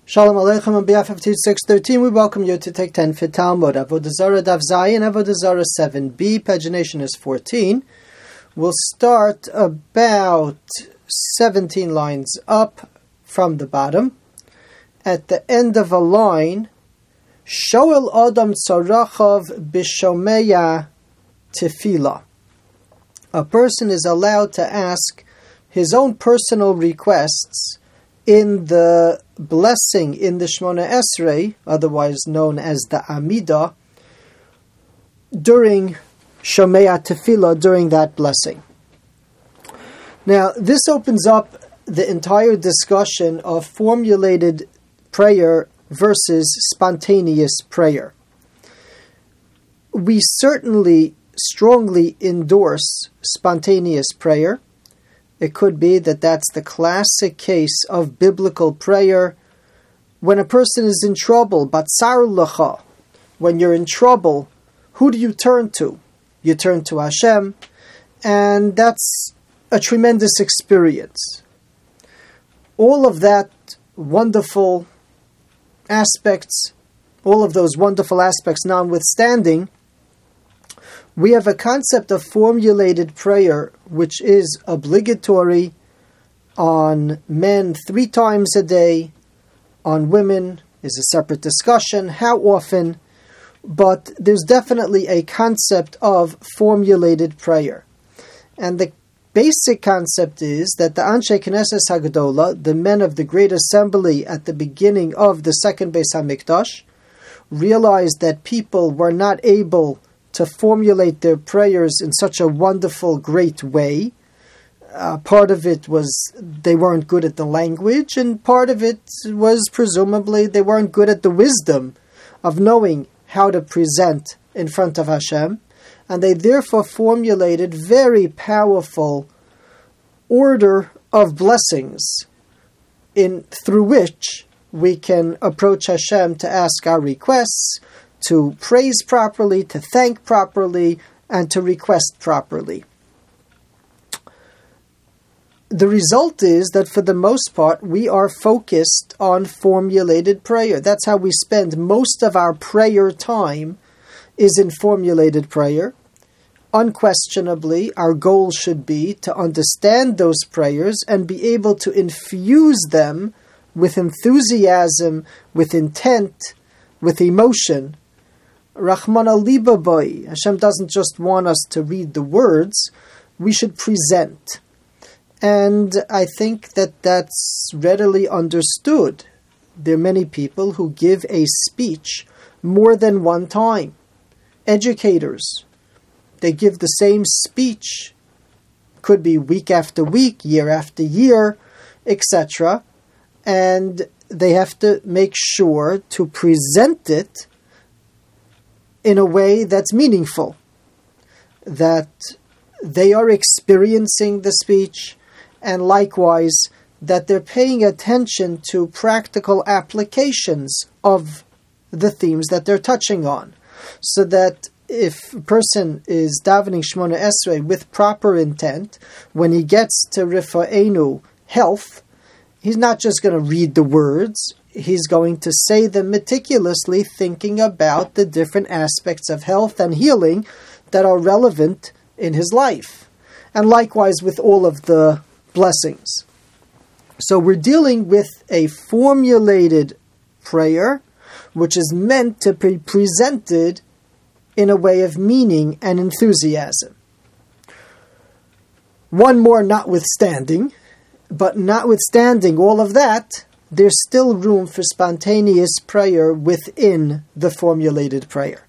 Shalom Aleichem. On behalf of Teach 613, we welcome you to take 10 for Talmud. Avodah Zarah Daf Zayin, Avodah Zarah 7b, pagination is 14. We'll start about 17 lines up from the bottom. At the end of a line, Shoel Adam Tzarachov Bishomeya Tefillah. A person is allowed to ask his own personal requests in the blessing in the Shemona Esrei, otherwise known as the Amidah, during Shomea Tefillah, during that blessing. Now, this opens up the entire discussion of formulated prayer versus spontaneous prayer. We certainly strongly endorse spontaneous prayer. It could be that that's the classic case of biblical prayer. When a person is in trouble, batsar lecha, when you're in trouble, who do you turn to? You turn to Hashem, and that's a tremendous experience. All of that wonderful aspects, all of those wonderful aspects notwithstanding, we have a concept of formulated prayer which is obligatory on men 3 times a day, on women is a separate discussion, how often, but there's definitely a concept of formulated prayer. And the basic concept is that the Anshe Knesset Hagdola, the men of the Great Assembly at the beginning of the second Beis HaMikdash, realized that people were not able to formulate their prayers in such a wonderful, great way. Part of it was they weren't good at the language, and part of it was presumably they weren't good at the wisdom of knowing how to present in front of Hashem, and they therefore formulated very powerful order of blessings through which we can approach Hashem to ask our requests, to praise properly, to thank properly, and to request properly. The result is that for the most part, we are focused on formulated prayer. That's how we spend most of our prayer time, is in formulated prayer. Unquestionably, our goal should be to understand those prayers and be able to infuse them with enthusiasm, with intent, with emotion. Rachmana liba boy. Hashem doesn't just want us to read the words, we should present. And I think that that's readily understood. There are many people who give a speech more than one time. Educators, they give the same speech, could be week after week, year after year, etc. And they have to make sure to present it in a way that's meaningful, that they are experiencing the speech, and likewise that they're paying attention to practical applications of the themes that they're touching on, so that if a person is davening Shemona Esrei with proper intent, when he gets to Rifa'enu, health, he's not just going to read the words, he's going to say them meticulously, thinking about the different aspects of health and healing that are relevant in his life. And likewise with all of the blessings. So we're dealing with a formulated prayer, which is meant to be presented in a way of meaning and enthusiasm. One more notwithstanding, but notwithstanding all of that, there's still room for spontaneous prayer within the formulated prayer.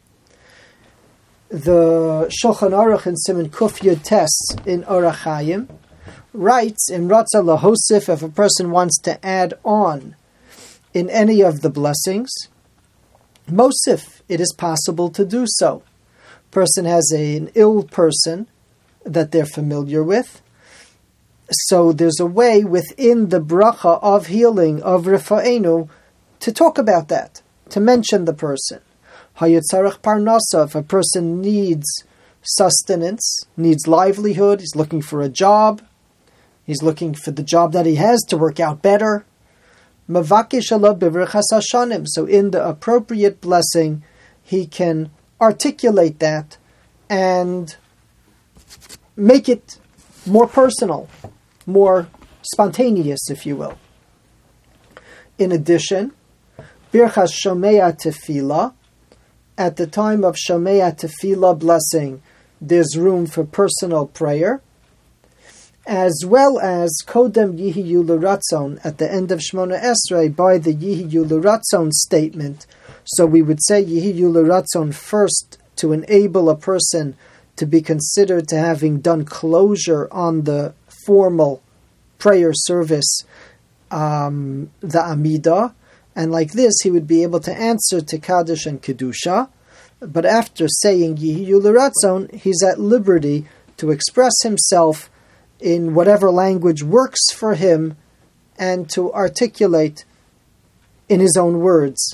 The Shulchan Aruch in Siman Kuf Yud Tes in Orach Chaim writes in Ratzah Lahosif, if a person wants to add on in any of the blessings, Mosif, it is possible to do so. Person has an ill person that they're familiar with, so there's a way within the bracha of healing of Rifa'enu to talk about that, to mention the person. Hayetzarech parnasa, if a person needs sustenance, needs livelihood, he's looking for a job, he's looking for the job that he has to work out better. Mavakish Allah b'virchas hashanim. So in the appropriate blessing, he can articulate that and make it more personal, more spontaneous, if you will. In addition, Birchas Shomea Tefillah, at the time of Shomea Tefillah blessing, there's room for personal prayer, as well as Kodem Yihiyu L'Ratzon, at the end of Shmona Esrei, by the Yihiyu L'Ratzon statement. So we would say Yihiyu L'Ratzon first to enable a person to be considered to having done closure on the formal prayer service, the Amidah, and like this he would be able to answer to Kaddish and Kedusha. But after saying Yihiyu L'Ratzon, he's at liberty to express himself in whatever language works for him and to articulate in his own words.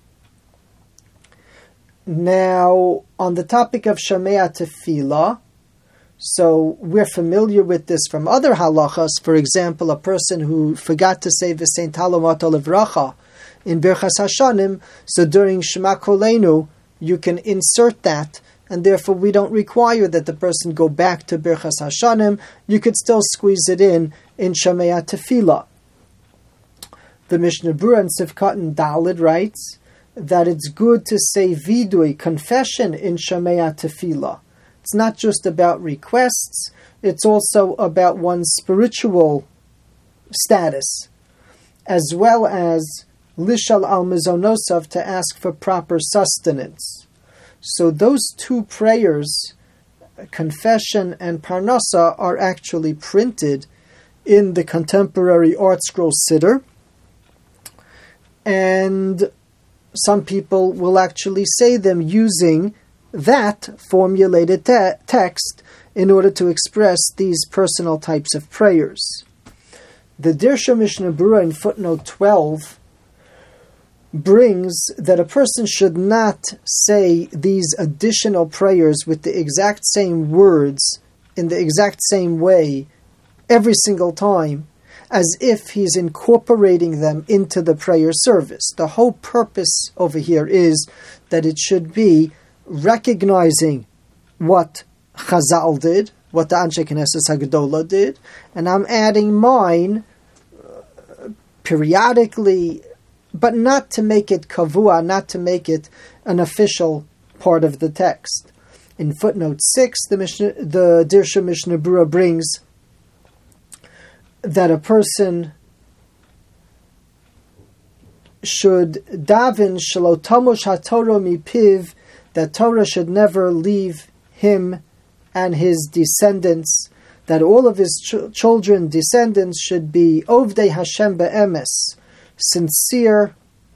Now, on the topic of Shomea Tefillah, so we're familiar with this from other halachas. For example, a person who forgot to say V'sein Talomat Olevracha in Birchas Hashanim, so during Shema Kolenu, you can insert that, and therefore we don't require that the person go back to Birchas Hashanim. You could still squeeze it in Shomea Tefillah. The Mishnah Berurah in Sivkot and Daled writes that it's good to say vidui, confession, in Shomea Tefillah. It's not just about requests, it's also about one's spiritual status, as well as lishal al mizonosav, to ask for proper sustenance. So those two prayers, confession and parnasa, are actually printed in the contemporary Art Scroll Siddur, and some people will actually say them using that formulated text in order to express these personal types of prayers. The Dirsha Mishnah Berurah in footnote 12 brings that a person should not say these additional prayers with the exact same words in the exact same way every single time, as if he's incorporating them into the prayer service. The whole purpose over here is that it should be recognizing what Chazal did, what the Anshe Knesset Hagdola did, and I'm adding mine periodically, but not to make it kavua, not to make it an official part of the text. In footnote 6, the Dirsha Mishnah Berurah brings that a person should daven shelo tamush haTorah mipiv, that Torah should never leave him and his descendants, that all of his children, descendants, should be ovdei Hashem be'emes, sincere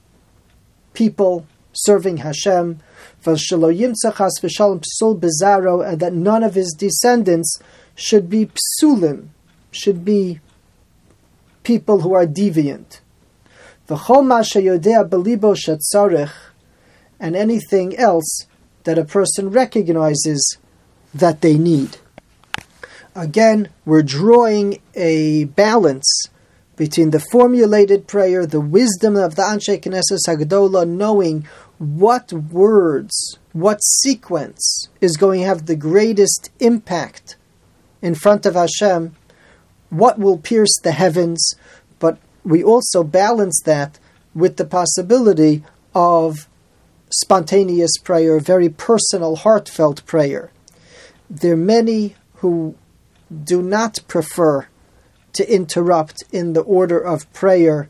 people serving Hashem, v'shelo yimtzach chas v'shalom psul bezaro, and that none of his descendants should be psulim, should be people who are deviant. V'chol ma sheyodea belibo shetzarich, and anything else that a person recognizes that they need. Again, we're drawing a balance between the formulated prayer, the wisdom of the Anshe Knesset Hagdola, knowing what words, what sequence is going to have the greatest impact in front of Hashem, what will pierce the heavens, but we also balance that with the possibility of spontaneous prayer, very personal, heartfelt prayer. There are many who do not prefer to interrupt in the order of prayer,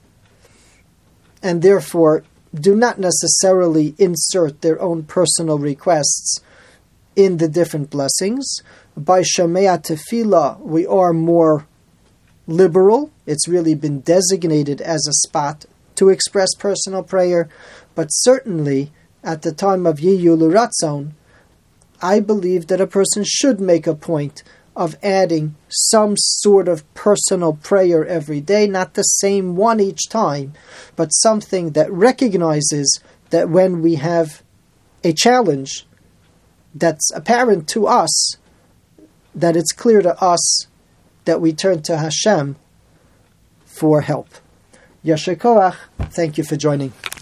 and therefore do not necessarily insert their own personal requests in the different blessings. By Shomea Tefillah, we are more liberal. It's really been designated as a spot to express personal prayer, but certainly at the time of Yihiyu L'Ratzon, I believe that a person should make a point of adding some sort of personal prayer every day, not the same one each time, but something that recognizes that when we have a challenge that's apparent to us, that it's clear to us that we turn to Hashem for help. Yasher Koach. Thank you for joining.